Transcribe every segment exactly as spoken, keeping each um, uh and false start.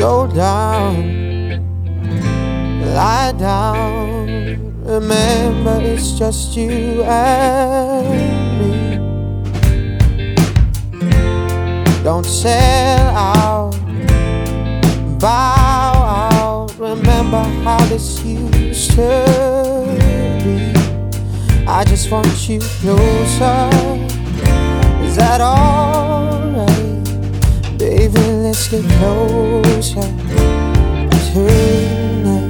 slow down, lie down. Remember, it's just you and me. Don't sell out, bow out. Remember how this used to be. I just want you closer. Is that alright? Baby, let's get closer tonight.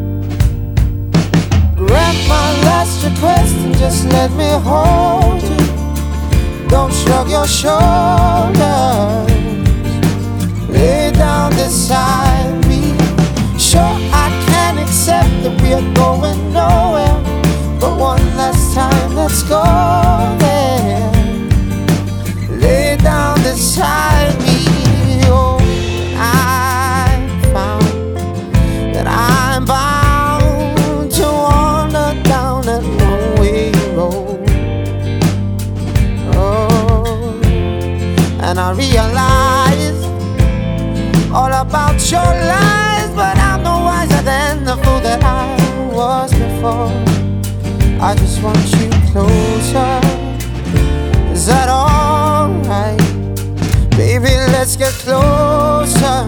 Grant my last request and just let me hold you. Don't shrug your shoulders. Lay down beside me. Sure, I can accept that we're going nowhere, but one last time, let's go there. Lay down beside me. Oh, I found that I'm bound to wander down that one-way road. Oh, and I realize all about your lies, but I'm no wiser than the fool that I was before. I just want you closer. Is that alright? Baby, let's get closer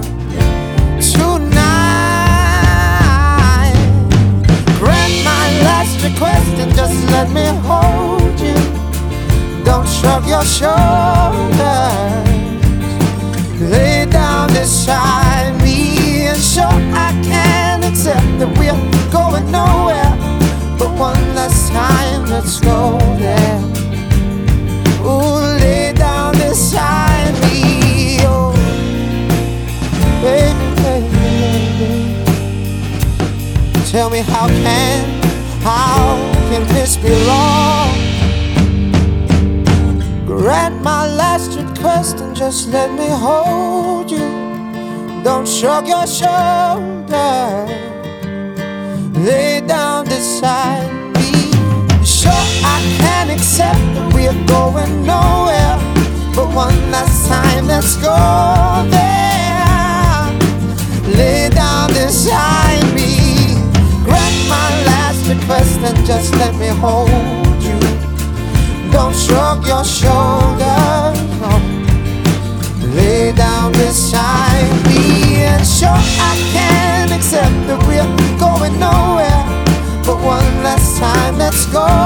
tonight. Grant my last request and just let me hold you. Don't shrug your shoulders. Lay down beside me. And sure, I can accept that we're going nowhere, but one last time, let's go there. Ooh, lay down beside me. Oh, baby, baby, baby. Tell me how can, how can this be wrong? Grant my last request and just let me hold you. Don't shrug your shoulders. Lay down beside me. Sure, I can accept that we're going nowhere, but one last time, let's go there. Lay down beside me. Grant my last request and just let me hold you. Don't shrug your shoulders. No. Lay down beside me. And sure, I can accept that we're going nowhere, but one last time, let's go